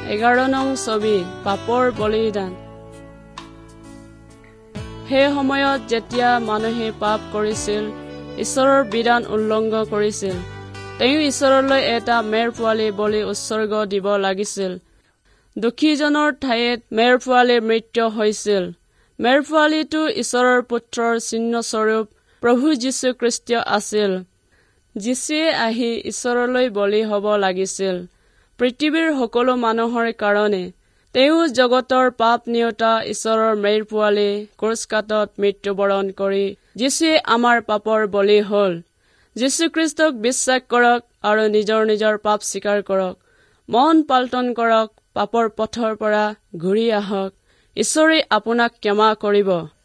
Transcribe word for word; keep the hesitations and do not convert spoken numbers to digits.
এঘাৰ নং ছবি পাপৰ বলিদান। সেই সময়ত যেতিয়া মানুহে পাপ কৰিছিল, ঈশ্বৰৰ বিধান উল্লংঘন কৰিছিল, তেওঁ ঈশ্বৰলৈ এটা মেৰ পোৱালি বলি উৎসৰ্গ দিব লাগিছিল। দুখীজনৰ ঠাইত মেৰ পোৱালিৰ মৃত্যু হৈছিল। মেৰ পোৱালিটো ঈশ্বৰৰ পুত্ৰৰ চিহ্নস্বৰূপ প্ৰভু যীশুখ্ৰীষ্ট আছিল। যীশুৱে আহি ঈশ্বৰলৈ বলি হ'ব লাগিছিল পৃথিৱীৰ সকলো মানুহৰ কাৰণে। তেওঁ জগতৰ পাপ নিয়তা ঈশ্বৰৰ মেৰ পোৱালি ক্ৰুচকাতত মৃত্যুবৰণ কৰি যীশুৱে আমাৰ পাপৰ বলি হ'ল। যীশুখ্ৰীষ্টক বিশ্বাস কৰক আৰু নিজৰ নিজৰ পাপ স্বীকাৰ কৰক। মন পাল্টন কৰক, পাপৰ পথৰ পৰা ঘূৰি আহক। ঈশ্বৰে আপোনাক ক্ষমা কৰিব।